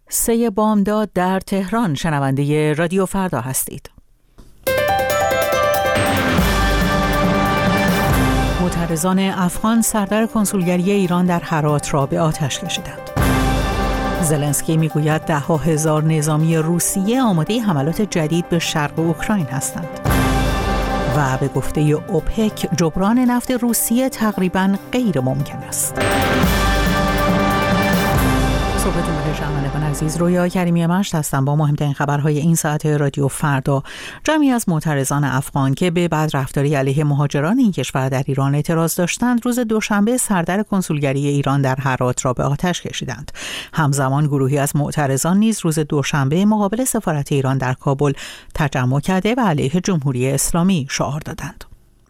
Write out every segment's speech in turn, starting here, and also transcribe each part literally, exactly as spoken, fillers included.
سه بامداد در تهران. شنونده رادیو فردا هستید. معترضان افغان سردر کنسولگری ایران در هرات را به آتش کشیدند. زلنسکی میگوید ده ها هزار نظامی روسیه آماده حملات جدید به شرق اوکراین هستند. و به گفته اوپک جبران نفت روسیه تقریباً غیر ممکن است. صبحتون بخیر شنوندگان عزیز، رویا کریمی مشت هستم با مهمترین خبرهای این ساعت رادیو فردا. جمعی از معترضان افغان که به بدرفتاری علیه مهاجران این کشور در ایران اعتراض داشتند، روز دوشنبه سردر کنسولگری ایران در هرات را به آتش کشیدند. همزمان گروهی از معترضان نیز روز دوشنبه مقابل سفارت ایران در کابل تجمع کرده و علیه جمهوری اسلامی شعار دادند.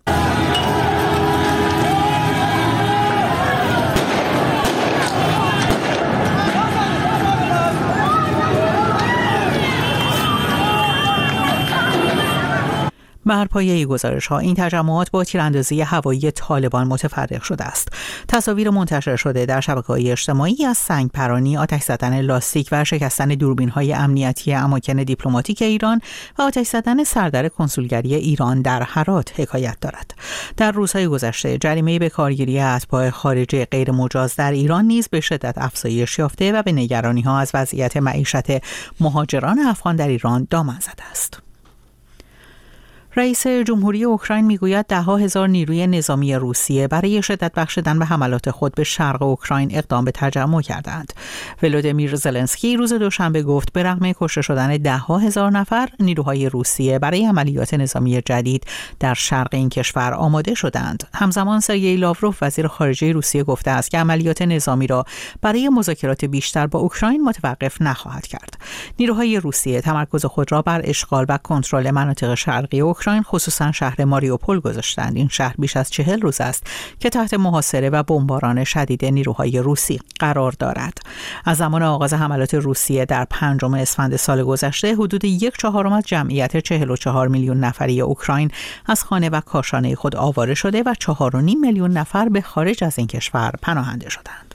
بر پایه گزارش‌ها این تجمعات با تیراندازی هوایی طالبان متفرق شده است. تصاویر منتشر شده در شبکه‌های اجتماعی از سنگپرانی، آتش زدن لاستیک و شکستن دوربین‌های امنیتی اماکن دیپلماتیک ایران و آتش زدن سردر کنسولگری ایران در هرات حکایت دارد. در روزهای گذشته جریمه به کارگیری اتباع خارجی غیر مجاز در ایران نیز به شدت افزایش یافته و به نگرانی‌ها از وضعیت معیشت مهاجران افغان در ایران دامن زده است. رئیس جمهوری اوکراین میگوید ده ها هزار نیروی نظامی روسیه برای شدت بخشیدن به حملات خود به شرق اوکراین اقدام به تجمع کردند. ولودیمیر زلنسکی روز دوشنبه گفت به رغم کشته شدن ده ها هزار نفر، نیروهای روسیه برای عملیات نظامی جدید در شرق این کشور آماده شدند. همزمان سرگئی لاوروف وزیر خارجه روسیه گفته است که عملیات نظامی را برای مذاکرات بیشتر با اوکراین متوقف نخواهد کرد. نیروهای روسیه تمرکز خود را بر اشغال و کنترل مناطق شرقی اوکراین خصوصا شهر ماریوپول گذاشتند. این شهر بیش از چهل روز است که تحت محاصره و بمباران شدید نیروهای روسی قرار دارد. از زمان آغاز حملات روسیه در پنجم اسفند سال گذشته حدود یک چهارم از جمعیت چهل و چهار میلیون نفری اوکراین از خانه و کاشانه خود آواره شده و چهار و نیم میلیون نفر به خارج از این کشور پناهنده شدند.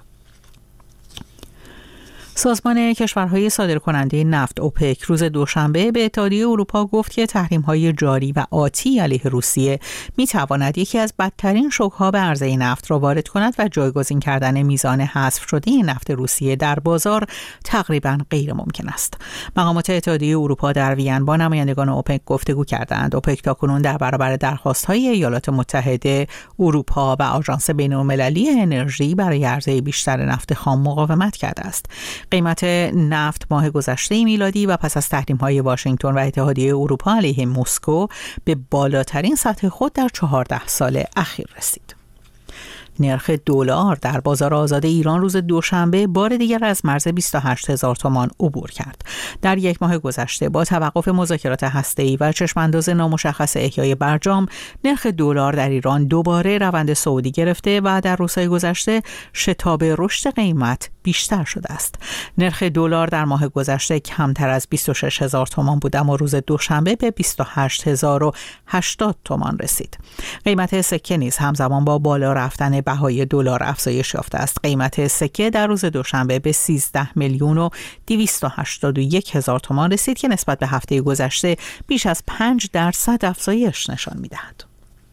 سازمان کشورهای صادرکننده نفت اوپک روز دوشنبه به اتحادیه اروپا گفت که تحریم‌های جاری و آتی علیه روسیه می‌تواند یکی از بدترین شوک‌ها به عرضه نفت را وارد کند و جایگزین کردن میزان حذف شده نفت روسیه در بازار تقریباً غیر ممکن است. مقامات اتحادیه اروپا در وین با نمایندگان اوپک گفتگو کردند. اوپک تاکنون در برابر درخواست‌های ایالات متحده، اروپا و آژانس بین‌المللی انرژی برای عرضه بیشتر نفت خام مقاومت کرده است. قیمت نفت ماه گذشته میلادی و پس از تحریم‌های واشنگتن و اتحادیه اروپا علیه مسکو به بالاترین سطح خود در چهارده سال اخیر رسید. نرخ دلار در بازار آزاد ایران روز دوشنبه بار دیگر از مرز بیست و هشت هزار تومان عبور کرد. در یک ماه گذشته با توقف مذاکرات هسته‌ای و چشمانداز نامشخص احیای برجام، نرخ دلار در ایران دوباره روند صعودی گرفته و در روزهای گذشته شتاب رشد قیمت بیشتر شده است. نرخ دلار در ماه گذشته کمتر از بیست و شش هزار تومان بود اما روز دوشنبه به بیست و هشت هزار و هشتاد تومان رسید. قیمت سکه نیز همزمان با بالا رفتن بهای دلار افزایش یافته است. قیمت سکه در روز دوشنبه به سیزده میلیون و دویست و هشتاد و یک هزار تومان رسید که نسبت به هفته گذشته بیش از پنج درصد افزایش نشان می‌دهد.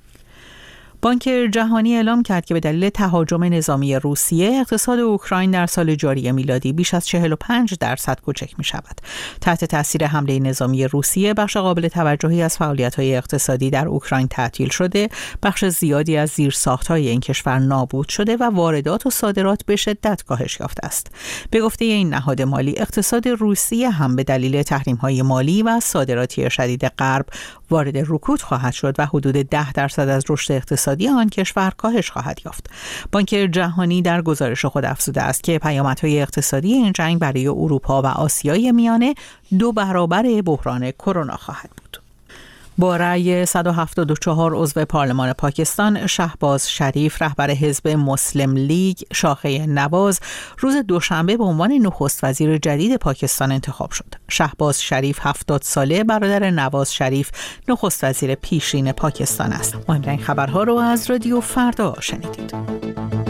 بانک جهانی اعلام کرد که به دلیل تهاجم نظامی روسیه اقتصاد اوکراین در سال جاری میلادی بیش از چهل و پنج درصد کوچک می شود. تحت تاثیر حمله نظامی روسیه بخش قابل توجهی از فعالیت‌های اقتصادی در اوکراین تعطیل شده، بخش زیادی از زیرساخت‌های این کشور نابود شده و واردات و صادرات به شدت کاهش یافته است. به گفته این نهاد مالی، اقتصاد روسیه هم به دلیل تحریم‌های مالی و صادراتی شدید غرب وارد رکود خواهد شد و حدود ده درصد از رشد اقتصادی آن کشور کاهش خواهد یافت. بانک جهانی در گزارش خود افزوده است که پیامدهای اقتصادی این جنگ برای اروپا و آسیای میانه دو برابر بحران کرونا خواهد بود. با رأی صد و هفتاد و چهار عضو پارلمان پاکستان، شهباز شریف رهبر حزب مسلم لیگ شاخه نواز روز دوشنبه به عنوان نخست وزیر جدید پاکستان انتخاب شد. شهباز شریف هفتاد ساله برادر نواز شریف نخست وزیر پیشین پاکستان است. مهمترین خبرها رو از رادیو فردا شنیدید.